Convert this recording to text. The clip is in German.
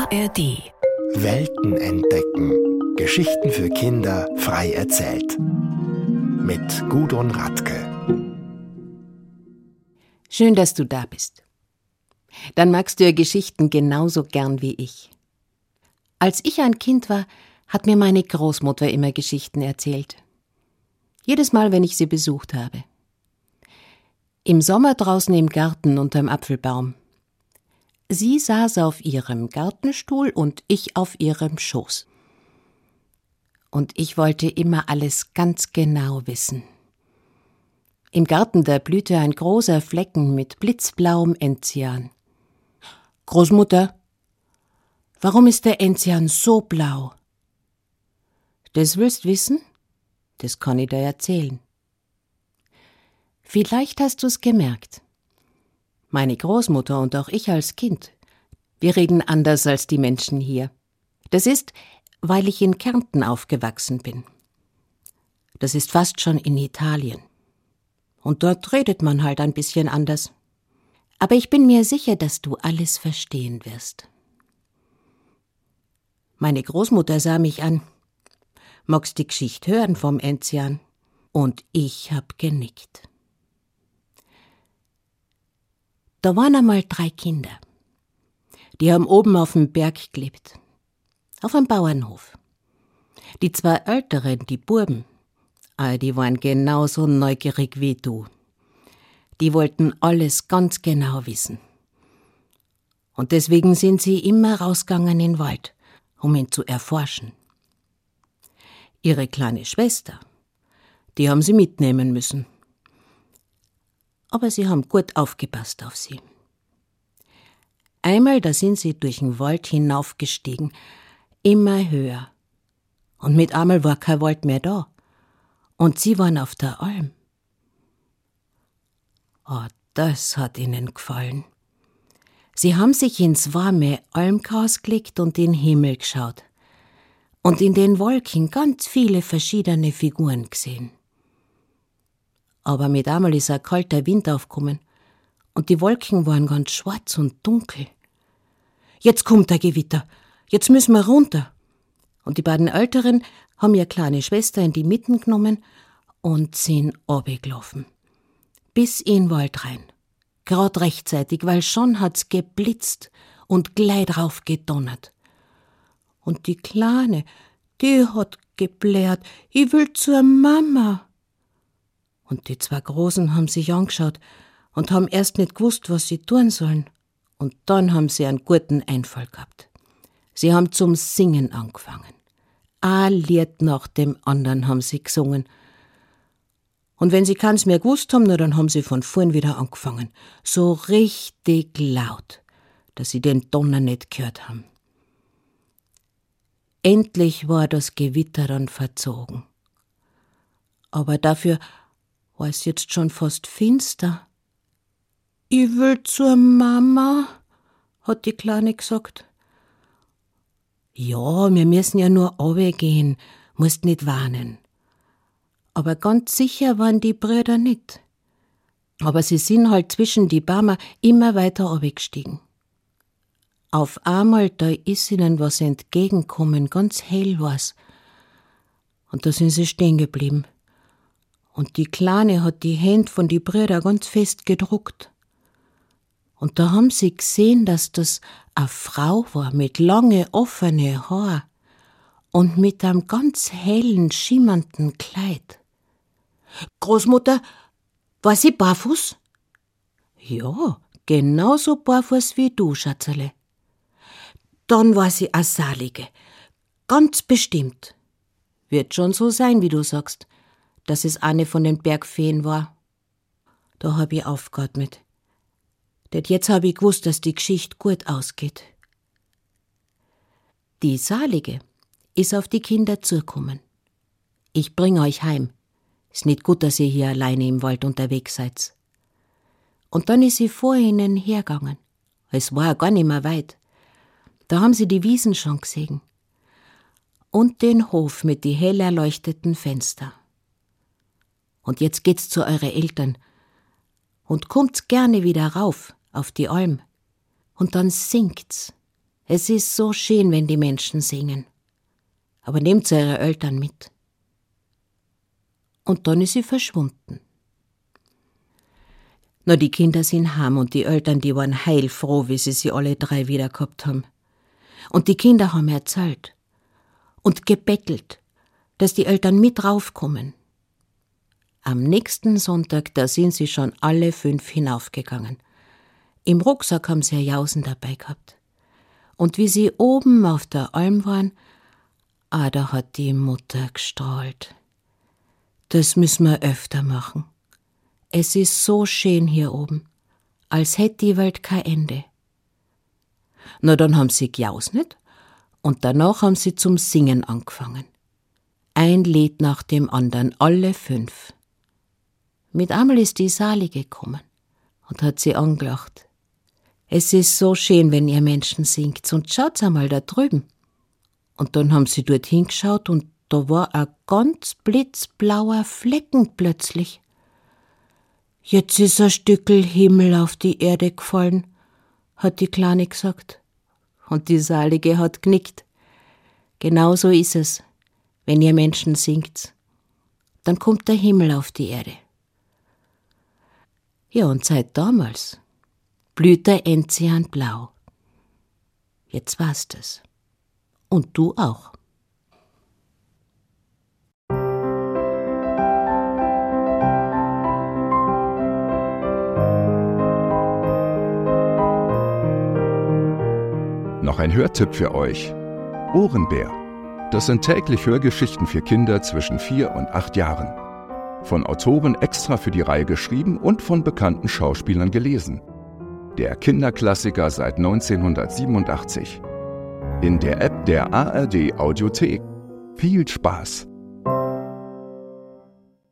ARD. Welten entdecken. Geschichten für Kinder frei erzählt. Mit Gudrun Radke. Schön, dass du da bist. Dann magst du ja Geschichten genauso gern wie ich. Als ich ein Kind war, hat mir meine Großmutter immer Geschichten erzählt. Jedes Mal, wenn ich sie besucht habe. Im Sommer draußen im Garten unterm Apfelbaum. Sie saß auf ihrem Gartenstuhl und ich auf ihrem Schoß. Und ich wollte immer alles ganz genau wissen. Im Garten, da blühte ein großer Flecken mit blitzblauem Enzian. »Großmutter, warum ist der Enzian so blau?« »Das willst wissen? Das kann ich dir erzählen.« Vielleicht hast du's gemerkt. Meine Großmutter und auch ich als Kind, wir reden anders als die Menschen hier. Das ist, weil ich in Kärnten aufgewachsen bin. Das ist fast schon in Italien. Und dort redet man halt ein bisschen anders. Aber ich bin mir sicher, dass du alles verstehen wirst. Meine Großmutter sah mich an. Magst die Geschichte hören vom Enzian? Und ich hab genickt. Da waren einmal 3 Kinder. Die haben oben auf dem Berg gelebt. Auf einem Bauernhof. Die 2 Älteren, die Buben, die waren genauso neugierig wie du. Die wollten alles ganz genau wissen. Und deswegen sind sie immer rausgegangen in den Wald, um ihn zu erforschen. Ihre kleine Schwester, die haben sie mitnehmen müssen. Aber sie haben gut aufgepasst auf sie. Einmal, da sind sie durch den Wald hinaufgestiegen, immer höher. Und mit einmal war kein Wald mehr da. Und sie waren auf der Alm. Oh, das hat ihnen gefallen. Sie haben sich ins warme Almgras gelegt und in den Himmel geschaut. Und in den Wolken ganz viele verschiedene Figuren gesehen. Aber mit einmal ist ein kalter Wind aufgekommen und die Wolken waren ganz schwarz und dunkel. Jetzt kommt ein Gewitter, jetzt müssen wir runter. Und die beiden Älteren haben ihre kleine Schwester in die Mitten genommen und sind runtergelaufen. Bis in den Wald rein. Grad rechtzeitig, weil schon hat's geblitzt und gleich drauf gedonnert. Und die Kleine, die hat geblärt, ich will zur Mama. Und die 2 Großen haben sich angeschaut und haben erst nicht gewusst, was sie tun sollen. Und dann haben sie einen guten Einfall gehabt. Sie haben zum Singen angefangen. Ein Lied nach dem anderen haben sie gesungen. Und wenn sie keins mehr gewusst haben, dann haben sie von vorn wieder angefangen. So richtig laut, dass sie den Donner nicht gehört haben. Endlich war das Gewitter dann verzogen. Aber dafür war es jetzt schon fast finster. Ich will zur Mama, hat die Kleine gesagt. Ja, wir müssen ja nur runtergehen, musst nicht warnen. Aber ganz sicher waren die Brüder nicht. Aber sie sind halt zwischen die Bäume immer weiter runtergestiegen. Auf einmal, da ist ihnen was entgegenkommen, ganz hell war's. Und da sind sie stehen geblieben. Und die Kleine hat die Hände von die Brüder ganz fest gedruckt. Und da haben sie gesehen, dass das eine Frau war mit lange offene Haar und mit einem ganz hellen, schimmernden Kleid. Großmutter, war sie barfuß? Ja, genauso barfuß wie du, Schatzerle. Dann war sie eine Salige, ganz bestimmt. Wird schon so sein, wie du sagst, dass es eine von den Bergfeen war. Da hab ich aufgeatmet. Denn jetzt hab ich gewusst, dass die Geschichte gut ausgeht. Die Salige ist auf die Kinder zugekommen. Ich bring euch heim. Ist nicht gut, dass ihr hier alleine im Wald unterwegs seid. Und dann ist sie vor ihnen hergegangen. Es war ja gar nicht mehr weit. Da haben sie die Wiesen schon gesehen. Und den Hof mit die hell erleuchteten Fenster. Und jetzt geht's zu eure Eltern und kommt's gerne wieder rauf auf die Alm. Und dann singt's. Es ist so schön, wenn die Menschen singen. Aber nehmt eure Eltern mit. Und dann ist sie verschwunden. Na, die Kinder sind heim und die Eltern, die waren heilfroh, wie sie alle 3 wieder gehabt haben. Und die Kinder haben erzählt und gebettelt, dass die Eltern mit raufkommen. Am nächsten Sonntag, da sind sie schon alle 5 hinaufgegangen. Im Rucksack haben sie ein Jausen dabei gehabt. Und wie sie oben auf der Alm waren, da hat die Mutter gestrahlt. Das müssen wir öfter machen. Es ist so schön hier oben, als hätte die Welt kein Ende. Na, dann haben sie gejausnet und danach haben sie zum Singen angefangen. Ein Lied nach dem anderen, alle 5. Mit einmal ist die Sali gekommen und hat sie angelacht. Es ist so schön, wenn ihr Menschen singt, und schaut's einmal da drüben. Und dann haben sie dort hingeschaut und da war ein ganz blitzblauer Flecken plötzlich. Jetzt ist ein Stückel Himmel auf die Erde gefallen, hat die Kleine gesagt. Und die Salige hat genickt. Genau so ist es, wenn ihr Menschen singt. Dann kommt der Himmel auf die Erde. Ja, und seit damals blüht der Enzian blau. Jetzt weißt es. Und du auch. Noch ein Hörtipp für euch. Ohrenbär. Das sind täglich Hörgeschichten für Kinder zwischen 4 und 8 Jahren. Von Autoren extra für die Reihe geschrieben und von bekannten Schauspielern gelesen. Der Kinderklassiker seit 1987. In der App der ARD Audiothek. Viel Spaß!